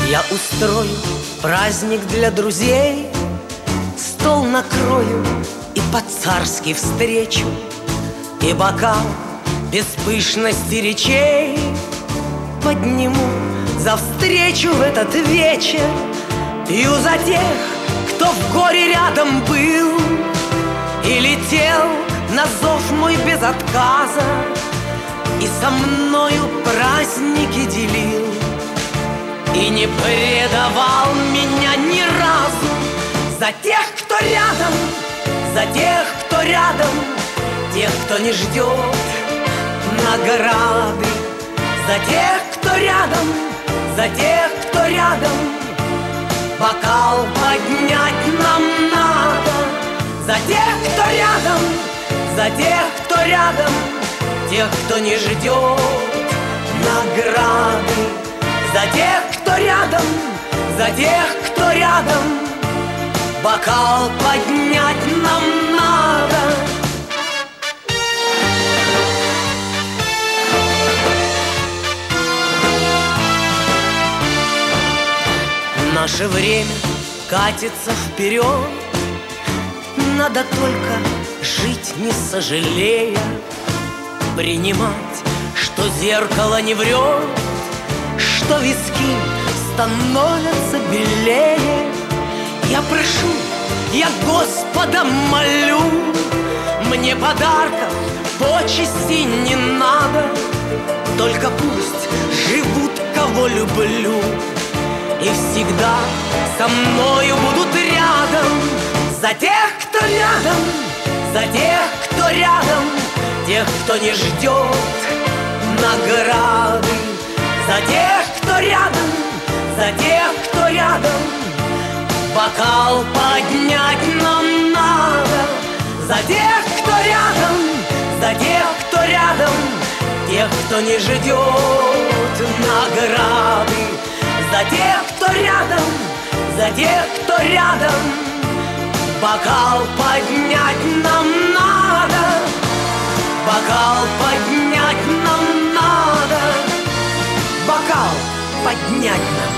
Я устрою праздник для друзей, стол накрою и по-царски встречу, и бокал без пышности речей подниму за встречу в этот вечер. Пью за тех, кто в горе рядом был и летел на зов мой без отказа, и со мною праздники делил, и не предавал меня ни разу. За тех, кто рядом, за тех, кто рядом, тех, кто не ждет награды. За тех, кто рядом, за тех, кто рядом, бокал поднять нам надо. За тех, кто рядом, за тех, кто рядом, тех, кто не ждет награды. За тех, кто рядом, за тех, кто рядом, бокал поднять нам надо. Наше время катится вперед, надо только жить не сожалея, принимать, что зеркало не врет, что виски становятся белее. Я прошу, я Господа молю, мне подарков почести не надо, только пусть живут, кого люблю, и всегда со мною будут рядом. За тех, кто рядом, за тех, кто рядом, тех, кто не ждет награды. За тех, кто рядом, за тех, кто рядом, бокал поднять нам надо. За тех, кто рядом, за тех, кто рядом, тех, кто не ждет награды. За тех, кто рядом, за тех, кто рядом, бокал поднять нам надо. Бокал поднять нам надо. Бокал поднять нам